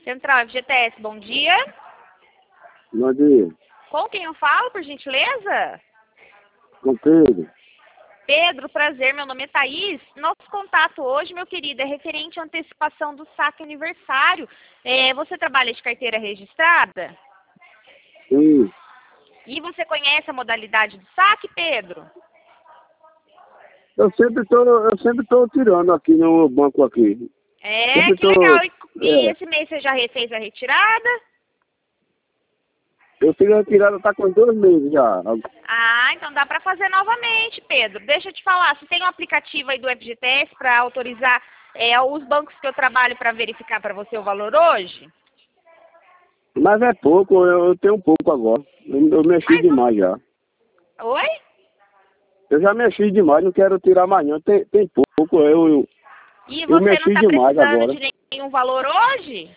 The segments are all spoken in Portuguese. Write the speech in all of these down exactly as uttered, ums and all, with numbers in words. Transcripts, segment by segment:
Central F G T S, bom dia. Bom dia. Com quem eu falo, por gentileza? Com Pedro. Pedro, prazer, meu nome é Thaís. Nosso contato hoje, meu querido, é referente à antecipação do saque aniversário. É, você trabalha de carteira registrada? Sim. E você conhece a modalidade do saque, Pedro? Eu sempre tô, eu sempre tô tirando aqui no banco aqui. É, Sempre que tô, legal. E, e é, esse mês você já fez a retirada? eu fiz a retirada tá com dois meses já. Ah, então dá para fazer novamente, Pedro. Deixa eu te falar, você tem um aplicativo aí do F G T S para autorizar é, os bancos que eu trabalho para verificar para você o valor hoje? Mas é pouco, eu, eu tenho pouco agora. Eu, eu mexi Mas demais já. não... Oi? Eu já mexi demais, não quero tirar mais não. Tem, tem pouco, eu, eu, E eu você não mexi está demais precisando agora. de nenhum valor hoje?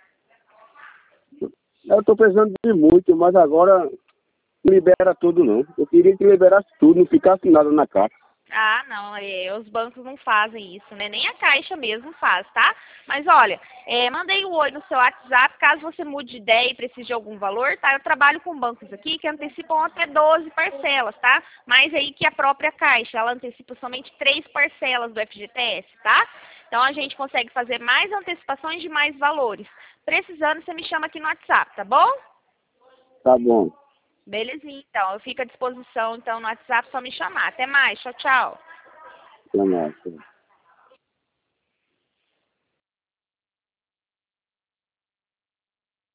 Eu tô precisando de muito, mas agora não libera tudo não. Eu queria que liberasse tudo, não ficasse nada na caixa. Ah, não, é, os bancos não fazem isso, né? Nem a Caixa mesmo faz, tá? Mas olha, é, mandei um oi no seu WhatsApp, caso você mude de ideia e precise de algum valor, tá? Eu trabalho com bancos aqui que antecipam até doze parcelas, tá? Mas aí que a própria Caixa, ela antecipa somente três parcelas do F G T S, tá? Então a gente consegue fazer mais antecipações de mais valores. Precisando, você me chama aqui no WhatsApp, tá bom? Tá bom. Belezinha, então. Eu fico à disposição, então, no WhatsApp, só me chamar. Até mais. Tchau, tchau. Até mais.